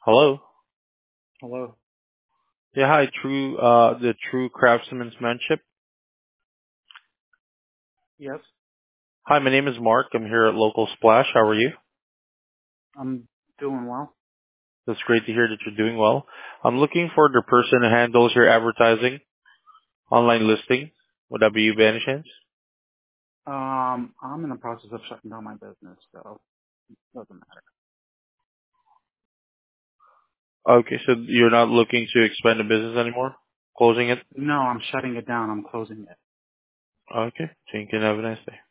Hello. Hello. Yeah, hi, the True Craftsmanship. Yes, Hi, my name is Mark. I'm here at Local Splash. How are you? I'm doing well. That's great to hear that you're doing well. I'm looking for the person who handles your advertising, online listing. Would that be you by any chance? I'm in the process of shutting down my business, so it doesn't matter. Okay, so you're not looking to expand the business anymore? Closing it? No, I'm shutting it down. I'm closing it. Okay, so you can have a nice day.